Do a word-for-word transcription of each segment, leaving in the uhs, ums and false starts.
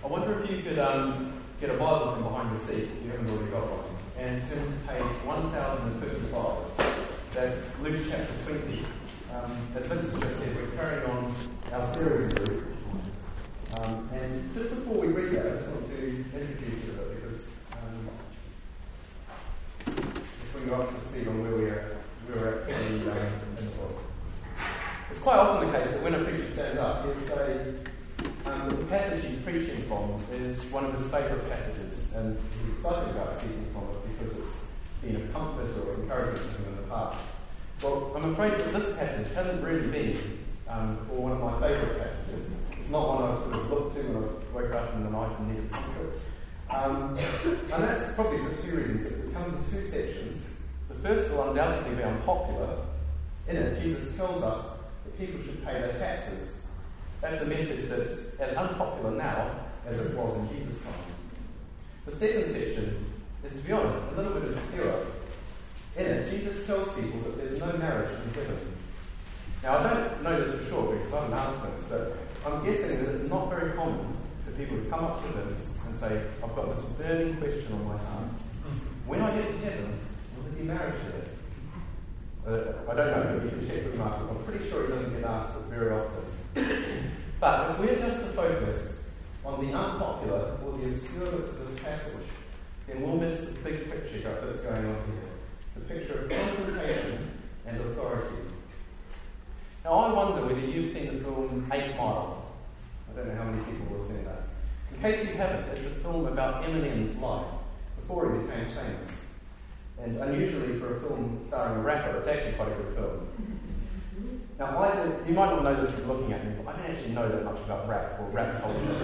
I wonder if you could um, get a Bible from behind your seat, if you haven't already got one, and turn to page one thousand fifty-five. That's Luke chapter twenty. Um, as Vincent just said, we're carrying on our series of Luke. Um, and just before we read that, I just want to introduce you a bit, because um, if we go up to speed on where we are, where we're at in the, um, in the book. It's quite often the case that when a preacher stands up, he'll say um, that the passage he's preaching from is one of his favourite passages, and he's excited about speaking from it because it's been a comfort or encouragement to him in the past. Well, I'm afraid that this passage hasn't really been um, for one of my favourite passages. It's not one I sort of looked to when I woke up in the night and needed comfort. Um, and that's probably for two reasons. It comes in two sections. The first will undoubtedly be unpopular. In it, Jesus tells us that people should pay their taxes. That's a message that's as unpopular now as it was in Jesus' time. The second section is, to be honest, a little bit obscure. In it, Jesus tells people that there's no marriage in heaven. Now, I don't know this for sure because I haven't asked this, but I'm guessing that it's not very common for people to come up to this and say, I've got this burning question on my heart. When I get to heaven, will there be marriage there? Uh, I don't know, but you can check with Mark. I'm pretty sure he doesn't get asked it very often. But if we're just to focus on the unpopular or the obscure bits of this passage, then we'll miss the big picture that's going on here. The picture of confrontation and authority. Now, I wonder whether you've seen the film Eight Mile. I don't know how many people will have seen that. In case you haven't, it's a film about Eminem's life before he became famous. And unusually for a film starring a rapper, it's actually quite a good film. Now, I did, you might not know this from looking at me, but I don't actually know that much about rap or rap culture.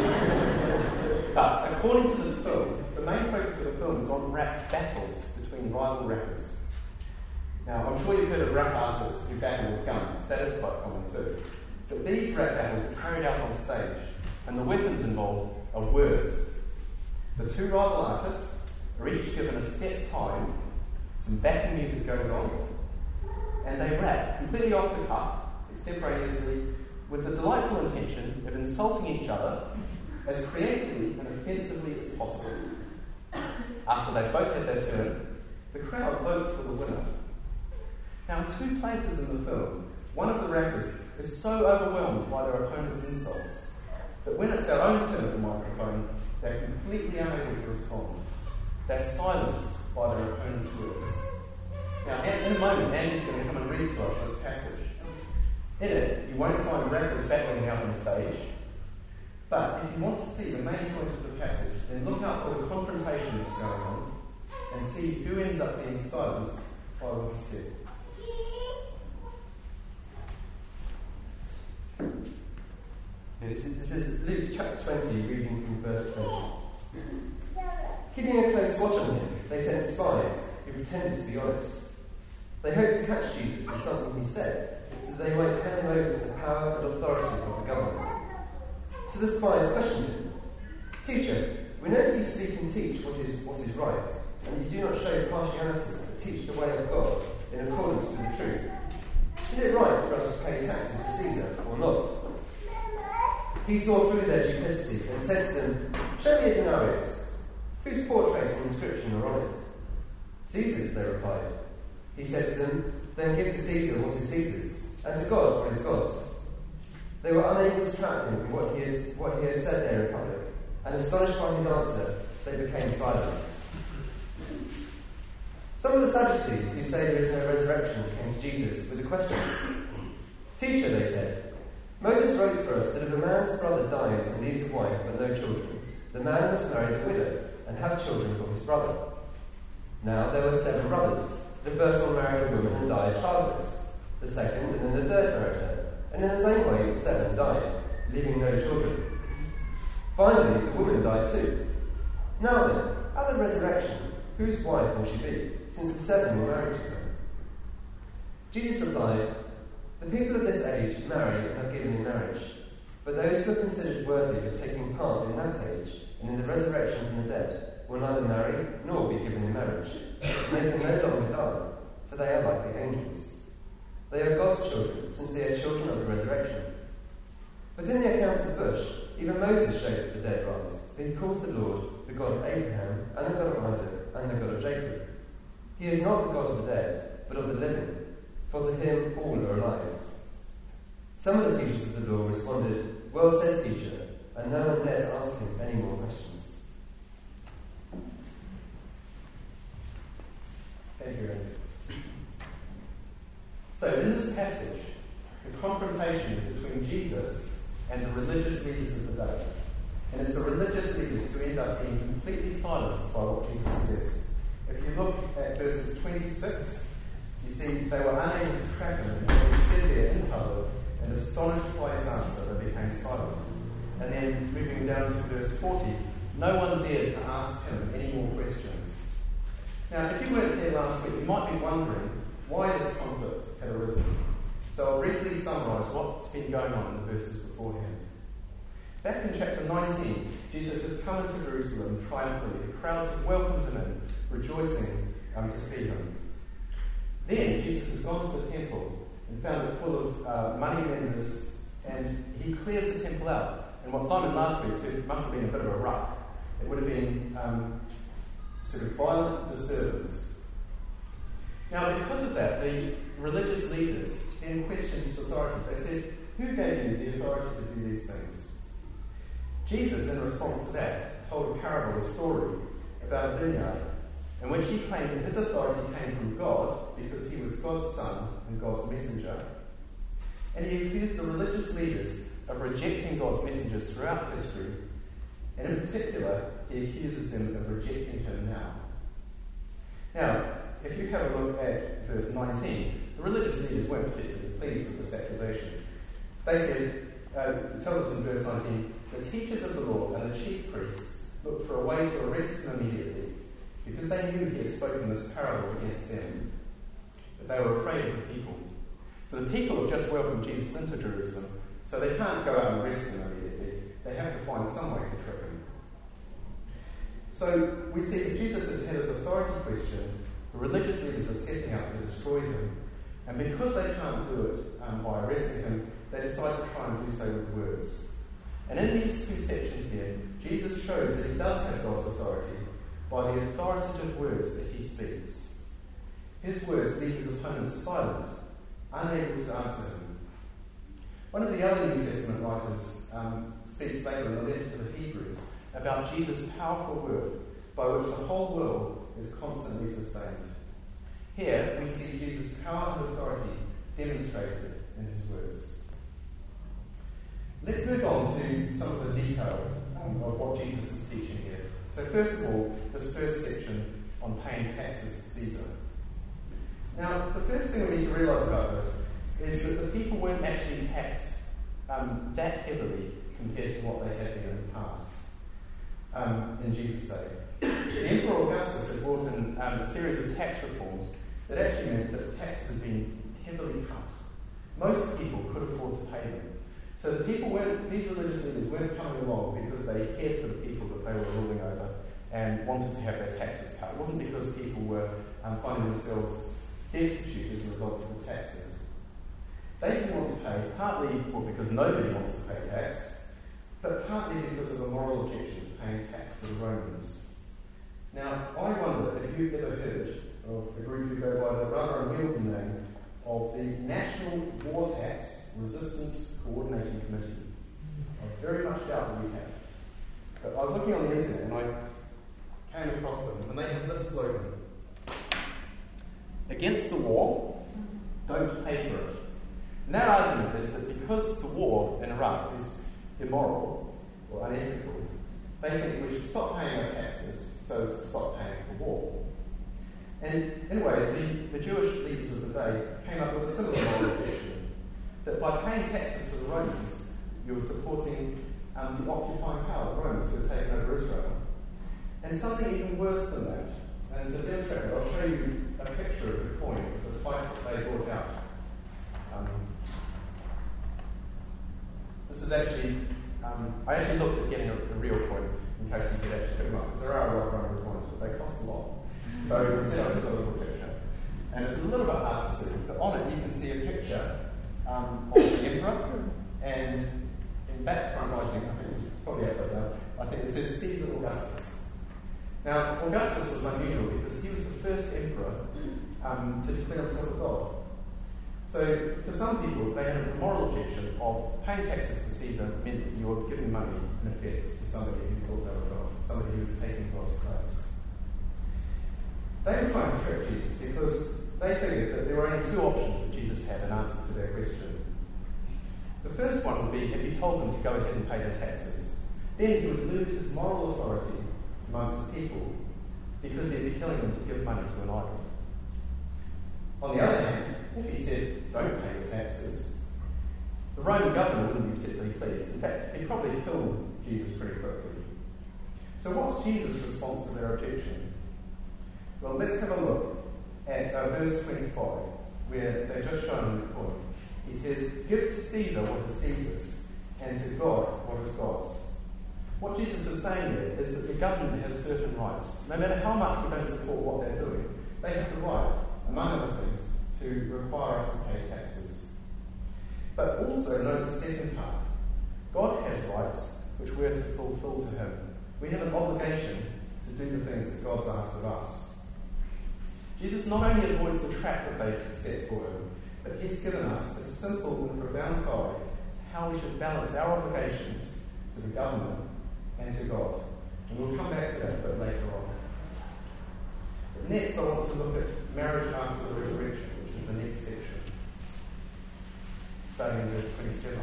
But according to this film, the main focus of the film is on rap battles between rival rappers. Now, I'm sure you've heard of rap artists who battle with guns. That is quite common too. But these rap battles are carried out on stage, and the weapons involved are words. The two rival artists are each given a set time, some backing music goes on, and they rap completely off the cuff, extemporaneously, with the delightful intention of insulting each other as creatively and offensively as possible. After they've both had their turn, the crowd votes for the winner. Now, in two places in the film, one of the rappers is so overwhelmed by their opponent's insults that when it's their own turn at the microphone, they're completely unable to respond. They're silenced by their opponent's words. Now, in a moment, Andy's going to come and read to us this passage. In it, you won't find rappers battling out on stage. But if you want to see the main point of the passage, then look out for the confrontation that's going on and see who ends up being silenced by what he said. This is, this is Luke chapter twenty, reading from verse twenty. Keeping a close watch on him, they sent spies who pretended to be honest. They hoped to catch Jesus in something he said, so that they might hand him over to the power and authority of the government. So the spies questioned him. Teacher, we know that you speak and teach what is, what is right, and you do not show partiality, but teach the way of God in accordance with the truth. Is it right for us to pay taxes to Caesar or not? He saw through their duplicity and said to them, Show me a denarius. Whose portrait and inscription are on it? Caesar's, they replied. He said to them, Then give to Caesar what is Caesar's, and to God what is God's. They were unable to trap him in what he had, what he had said there in public, and astonished by his answer, they became silent. Some of the Sadducees, who say there is no resurrection, came to Jesus with a question. Teacher, they said, Moses wrote for us that if a man's brother dies and leaves a wife but no children, the man must marry the widow and have children for his brother. Now there were seven brothers. The first one married a woman and died childless. The second and then the third married her. And in the same way the seven died, leaving no children. Finally, the woman died too. Now then, at the resurrection, whose wife will she be, since the seven were married to her? Jesus replied, The people of this age marry and have given in marriage, but those who are considered worthy of taking part in that age and in the resurrection from the dead will neither marry nor be given in marriage. They can no longer die, for they are like the angels. They are God's children, since they are children of the resurrection. But in the account of the bush, Even Moses showed that the dead rise, but he calls the Lord the God of Abraham, and the God of Isaac, and the God of Jacob. He is not the God of the dead, but of the living, for to him all are alive. Some of the teachers of the law responded, "Well said, teacher," and no one dared to ask him any more questions. Thank you, Andy. So, in this passage, the confrontation is between Jesus and the religious leaders of the day. And it's the religious leaders who end up being completely silenced by what Jesus says. If you look at verses twenty-six, you see they were unable to trap him, and when he said there in public, and astonished by his answer, they became silent. And then moving down to verse forty, no one dared to ask him any more questions. Now, if you weren't here last week, you might be wondering why this conflict had arisen. So I'll briefly summarise what's been going on in the verses beforehand. Back in chapter nineteen, Jesus has come into Jerusalem triumphantly. The crowds have welcomed him in, rejoicing um, to see him. Then Jesus has gone to the temple and found it full of uh, money lenders, and he clears the temple out. And what Simon last week said must have been a bit of a ruck. It would have been um, sort of violent disturbance. Now, because of that, the religious leaders then questioned his authority. They said, "Who gave you the authority to do these things?" Jesus, in response to that, told a parable, a story about a vineyard, in which he claimed that his authority came from God because he was God's son and God's messenger. And he accused the religious leaders of rejecting God's messengers throughout history, and in particular, he accuses them of rejecting him now. Now, if you have a look at verse nineteen, the religious leaders weren't particularly pleased with this accusation. They said, uh, it tells us in verse nineteen, the teachers of the law and the chief priests looked for a way to arrest him immediately, because they knew he had spoken this parable against them. But they were afraid of the people. So the people have just welcomed Jesus into Jerusalem, so they can't go out and arrest him immediately. They have to find some way to trip him. So we see that Jesus has had his authority questioned. The religious leaders are setting out to destroy him. And because they can't do it um, by arresting him, they decide to try and do so with words. And in these two sections here, Jesus shows that he does have God's authority by the authoritative words that he speaks. His words leave his opponents silent, unable to answer him. One of the other New Testament writers um, speaks later in the letter to the Hebrews about Jesus' powerful word by which the whole world is constantly sustained. Here we see Jesus' power and authority demonstrated in his words. Let's move on to some of the detail um, of what Jesus is teaching here. So first of all, this first section on paying taxes to Caesar. Now, the first thing we need to realise about this is that the people weren't actually taxed um, that heavily compared to what they had been in the past um, in Jesus' day. The Emperor Augustus had brought in um, a series of tax reforms that actually meant that taxes had been heavily cut. Most people could afford to pay them. So the people weren't, these religious leaders weren't coming along because they cared for the people that they were ruling over and wanted to have their taxes cut. It wasn't because people were um, finding themselves destitute as a result of the taxes. They didn't want to pay, partly well, because nobody wants to pay tax, but partly because of a moral objection to paying tax to the Romans. Now, I wonder if you've ever heard of a group who go by the rather unwieldy name of the National War Tax Resistance Coordinating Committee. I very much doubt that we have. But I was looking on the internet and I came across them, and they have this slogan: against the war, don't pay for it. And their argument is that because the war in Iraq is immoral or unethical, they think we should stop paying our taxes so as to stop paying for war. And anyway, the, the Jewish leaders of the day came up with a similar moral objection, that by paying taxes to the Romans, you were supporting um, the occupying power, the Romans, who had taken over Israel. And something even worse than that. And to demonstrate that, I'll show you a picture of the coin, of the type that they brought out. Um, this is actually, um, I actually looked at getting a, a real coin in case you could actually pick them up, because there are a lot of Roman coins, but they cost a lot. So instead I just got a little picture. And it's a little bit hard to see, but on it you can see a picture um, of the emperor, and in back front writing, I think it's I think it says Caesar Augustus. Now, Augustus was unusual because he was the first emperor um, to declare himself a god. So, for some people, they had a moral objection of paying taxes to Caesar meant that you were giving money, in effect, to somebody who thought they were God, somebody who was taking God's place. They were trying to trick Jesus because they figured that there were only two options that Jesus had in answer to their question. The first one would be if he told them to go ahead and pay their taxes. Then he would lose his moral authority amongst the people because he'd be telling them to give money to an idol. On the other hand, if he said, don't pay your taxes, the Roman governor wouldn't be particularly pleased. In fact, he'd probably kill Jesus pretty quickly. So what's Jesus' response to their objection? Well, let's have a look at uh, verse twenty-five, where they've just shown the point. He says, give to Caesar what is Caesar's, and to God what is God's. What Jesus is saying there is that the government has certain rights. No matter how much we don't support what they're doing, they have the right, among other things, to require us to pay taxes. But also note the second part. God has rights which we're to fulfill to him. We have an obligation to do the things that God's asked of us. Jesus not only avoids the trap that they've set for him, but he's given us a simple and profound guide to how we should balance our obligations to the government and to God. And we'll come back to that a bit later on. But next I want to look at marriage after the resurrection, which is the next section, starting in verse twenty-seven.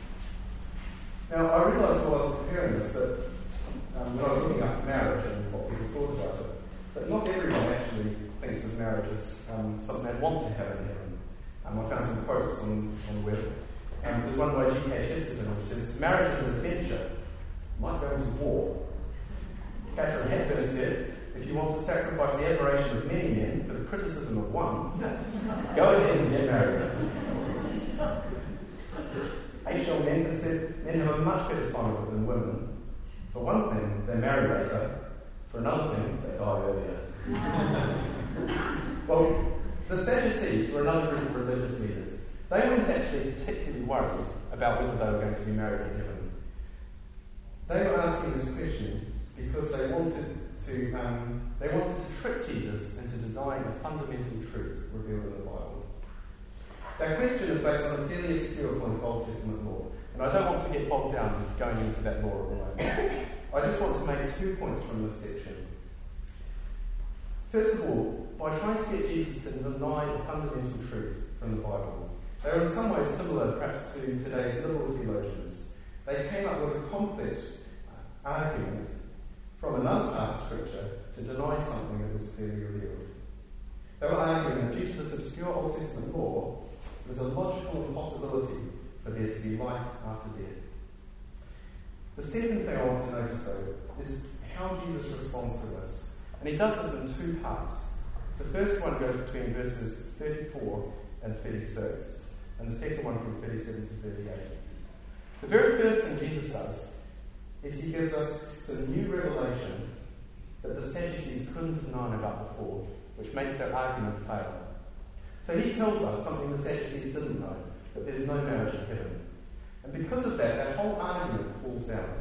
Now, I realised while I was preparing this that um, when I was looking up marriage and what people thought about it, that not everyone actually thinks of marriage as um, something they want to have in heaven. Um, I found some quotes on, on the web. Um, there's one by G K Chesterton which says, marriage is an adventure, like going to war. Catherine Hepburn said, if you want to sacrifice the admiration of many men for the criticism of one, go ahead and get married. H L Mencken said, men have a much better time of it than women. For one thing, they marry later. For another thing, they die earlier. Well, the Sadducees were another group of religious leaders. They weren't actually particularly worried about whether they were going to be married in heaven. They were asking this question because they wanted to um, they wanted to trick Jesus into denying a fundamental truth revealed in the Bible. Their question is based on a fairly obscure point of Old Testament law, and I don't want to get bogged down going into that law at the moment. I just want to make two points from this section. First of all, by trying to get Jesus to deny the fundamental truth from the Bible, they are in some ways similar perhaps to today's liberal theologians. They came up with a complex argument from another part of Scripture to deny something that was clearly revealed. They were arguing that due to this obscure Old Testament law, there was a logical impossibility for there to be life after death. The second thing I want to notice, though, is how Jesus responds to this. And he does this in two parts. The first one goes between verses thirty-four and thirty-six, and the second one from thirty-seven to thirty-eight. The very first thing Jesus does is he gives us some new revelation that the Sadducees couldn't have known about before, which makes their argument fail. So he tells us something the Sadducees didn't know, that there's no marriage in heaven. And because of that, that whole argument falls down.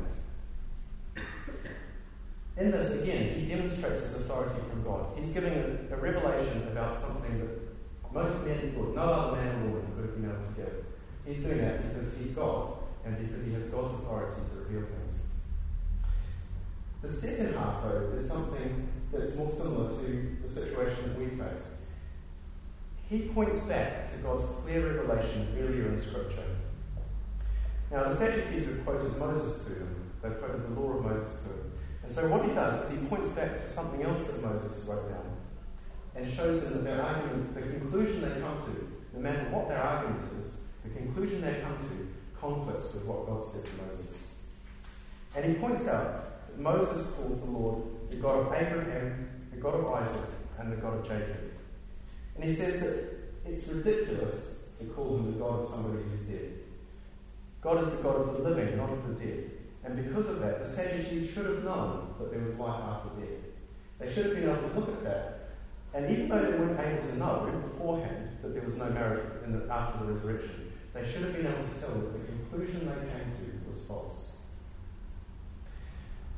In this, again, he demonstrates his authority from God. He's giving a, a revelation about something that most men could, no other man or woman could have been able to give. He's doing that because he's God, and because he has God's authority to reveal things. The second half, though, is something that's more similar to the situation that we face. He points back to God's clear revelation earlier in Scripture. Now, the Sadducees have quoted Moses to him. They've quoted the law of Moses to him. And so what he does is he points back to something else that Moses wrote down and shows them that their argument, the conclusion they come to, no matter what their argument is, the conclusion they come to conflicts with what God said to Moses. And he points out that Moses calls the Lord the God of Abraham, the God of Isaac, and the God of Jacob. And he says that it's ridiculous to call him the God of somebody who's dead. God is the God of the living, not of the dead. And because of that, the Sadducees should have known that there was life after death. They should have been able to look at that. And even though they weren't able to know beforehand that there was no marriage in the, after the resurrection, they should have been able to tell that the conclusion they came to was false.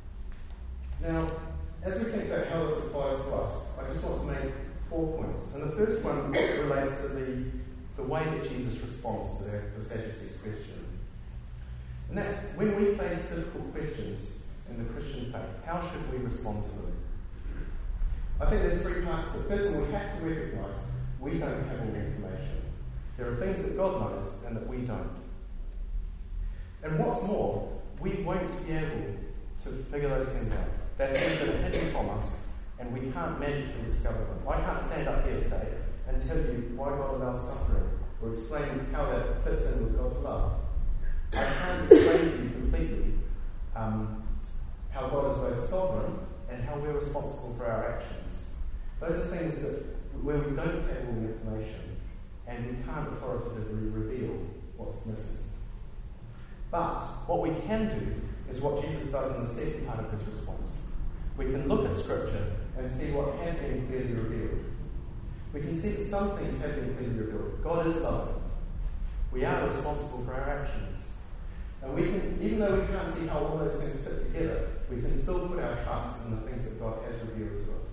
Now, as we think about how this applies to us, I just want to make four points. And the first one relates to the, the way that Jesus responds to the, the Sadducees' question. And that's when we face difficult questions in the Christian faith, how should we respond to them? I think there's three parts to it. First of all, we have to recognise we don't have all the information. There are things that God knows and that we don't. And what's more, we won't be able to figure those things out. They're things that are hidden from us, and we can't magically discover them. I can't stand up here today and tell you why God allows suffering, or explain how that fits in with God's love. I can't explain to you completely um, how God is both sovereign and how we're responsible for our actions. Those are things that where we don't have all the information, and we can't authoritatively reveal what's missing. But what we can do is what Jesus does in the second part of his response. We can look at Scripture and see what has been clearly revealed. We can see that some things have been clearly revealed. God is loving. We are responsible for our actions. And we can, even though we can't see how all those things fit together, we can still put our trust in the things that God has revealed to us.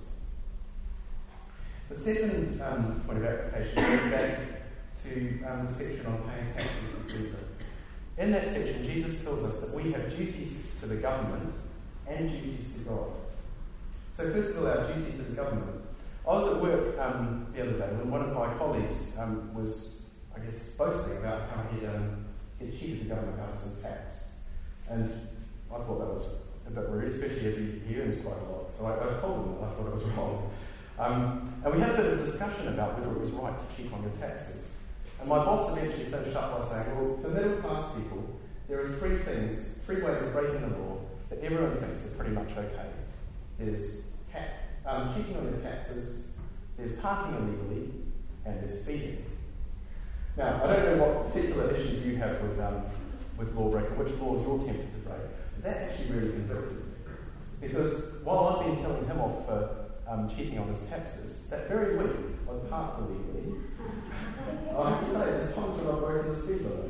The second um, point of application goes back to um, the section on paying taxes to Caesar. In that section, Jesus tells us that we have duties to the government and duties to God. So first of all, our duty to the government. I was at work um, the other day when one of my colleagues um, was, I guess, boasting about how he'd, um, he'd cheated the government out of some tax. And I thought that was a bit rude, especially as he, he earns quite a lot. So I, I told him that I thought it was wrong. Um, and we had a bit of a discussion about whether it was right to cheat on your taxes. And my boss eventually finished up by saying, well, for middle class people, there are three things, three ways of breaking the law that everyone thinks are pretty much okay. There's ta- um, cheating on your taxes, there's parking illegally, and there's speeding. Now, I don't know what particular issues you have with um, with lawbreaking, which laws you're tempted to break, but that actually really convicted me. Because while I've been telling him off for um, cheating on his taxes, that very week I parked illegally. I have to say, there's times when I've broken the speed limit.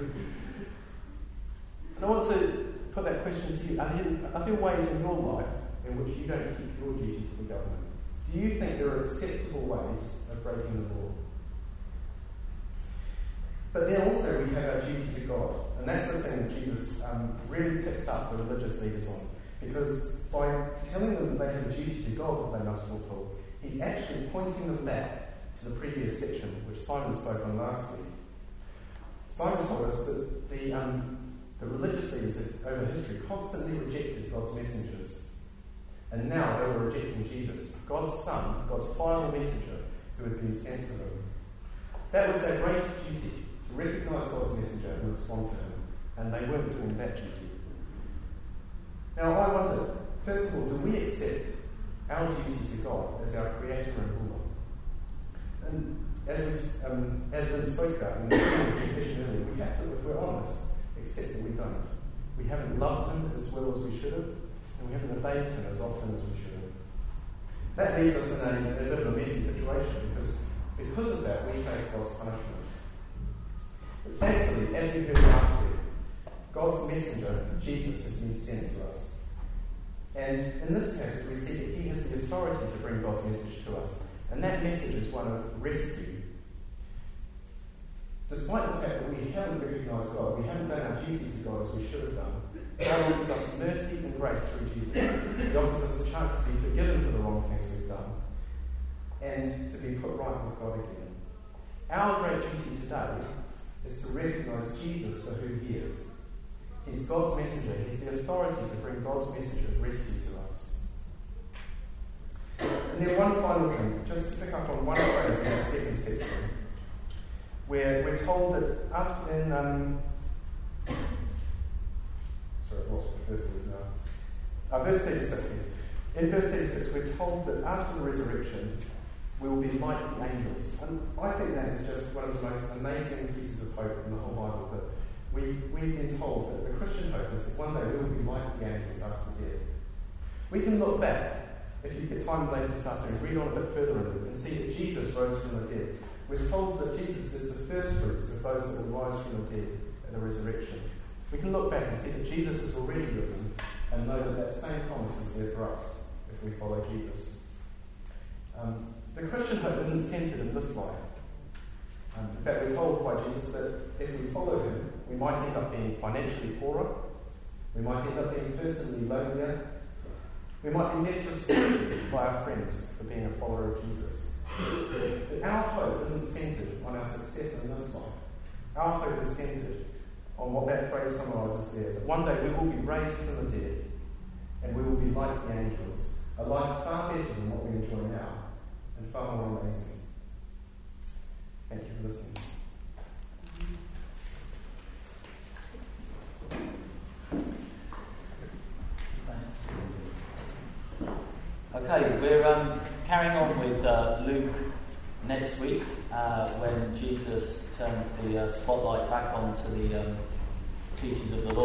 And I want to put that question to you. Are there, are there ways in your life in which you don't keep your duty to the government? Do you think there are acceptable ways of breaking the law? But then also we have our duty to God. And that's the thing that Jesus um, really picks up the religious leaders on. Because by telling them that they have a duty to God that they must fulfill, he's actually pointing them back to the previous section, which Simon spoke on last week. Simon told us that the, um, the religious leaders over history constantly rejected God's messengers. And now they were rejecting Jesus, God's Son, God's final messenger, who had been sent to them. That was their greatest duty, to recognise God's messenger and respond to him. And they weren't doing that duty. Now I wonder, first of all, do we accept our duty to God as our Creator and ruler? And as we um, as we spoke about in the confession earlier, we have to, if we're honest, accept that we don't. We haven't loved him as well as we should have, and we haven't obeyed him as often as we should have. That leaves us in a, in a bit of a messy situation, because because of that, we face God's punishment. But thankfully, as we heard last week, God's messenger, Jesus, has been sent to us. And in this case, we see that he has the authority to bring God's message to us. And that message is one of rescue. Despite the fact that we haven't recognised God, we haven't done our duty to God as we should have done, God offers us mercy and grace through Jesus. He offers us the chance to be forgiven for the wrong things we've done and to be put right with God again. Our great duty today is to recognise Jesus for who he is. He's God's messenger. He's the authority to bring God's message of rescue to us. And then one final thing, just to pick up on one phrase in our second section, where we're told that after in um, sorry, I've lost the verse now. Uh, verse thirty-six. In verse thirty-six, we're told that after the resurrection, we will be like the angels. And I think that is just one of the most amazing pieces of hope in the whole Bible. That we we've been told that the Christian hope is that one day we will be like the angels after death. We can look back. If you get time later this afternoon, read on a bit further in it and see that Jesus rose from the dead. We're told that Jesus is the first fruits of those that will rise from the dead at the resurrection. We can look back and see that Jesus has already risen, and know that that same promise is there for us if we follow Jesus. Um, the Christian hope isn't centred in this life. Um, in fact, we're told by Jesus that if we follow him, we might end up being financially poorer, we might end up being personally lonelier, we might be less respected by our friends for being a follower of Jesus. But our hope isn't centred on our success in this life. Our hope is centred on what that phrase summarises there, that one day we will be raised from the dead and we will be like the angels, a life far better than what we enjoy now and far more amazing. Thank you for listening. Okay, we're um, carrying on with uh, Luke next week uh, when Jesus turns the uh, spotlight back onto the um, teachings of the Lord.